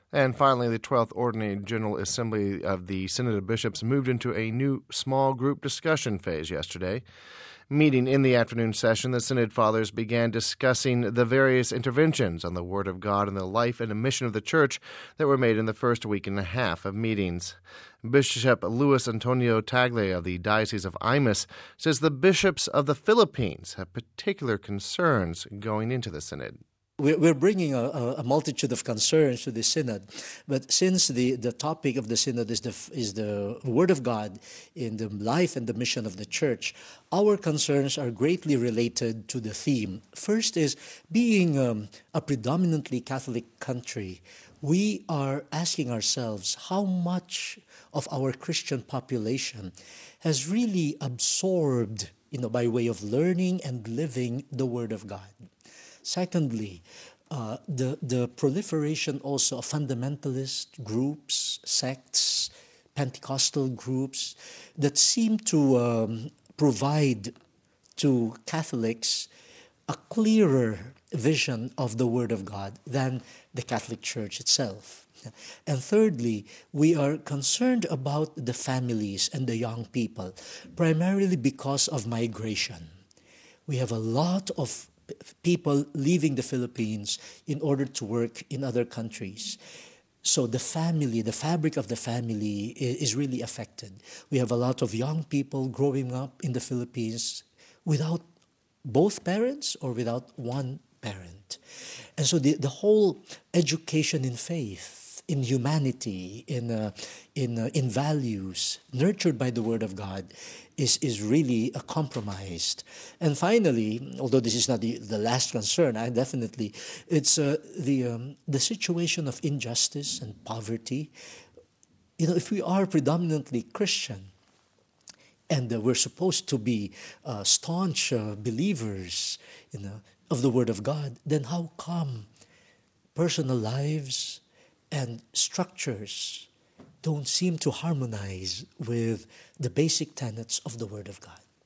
And finally, the 12th Ordinary General Assembly of the Synod of Bishops moved into a new small group discussion phase yesterday. Meeting in the afternoon session, the Synod Fathers began discussing the various interventions on the Word of God and the life and the mission of the Church that were made in the first week and a half of meetings. Bishop Luis Antonio Tagle of the Diocese of Imus says the bishops of the Philippines have particular concerns going into the Synod. We're bringing a multitude of concerns to the Synod, but since the topic of the Synod is the Word of God in the life and the mission of the Church, our concerns are greatly related to the theme. First is, being a predominantly Catholic country, we are asking ourselves how much of our Christian population has really absorbed, by way of learning and living the Word of God. Secondly, the proliferation also of fundamentalist groups, sects, Pentecostal groups that seem to provide to Catholics a clearer vision of the Word of God than the Catholic Church itself. And thirdly, we are concerned about the families and the young people, primarily because of migration. We have a lot of people leaving the Philippines in order to work in other countries. So the family, the fabric of the family is really affected. We have a lot of young people growing up in the Philippines without both parents or without one parent. And so the whole education in faith, in humanity, in values, nurtured by the Word of God, is really compromised. And finally, although this is not the last concern, it's the situation of injustice and poverty. If we are predominantly Christian, and we're supposed to be staunch believers of the Word of God, then how come personal lives and structures don't seem to harmonize with the basic tenets of the Word of God?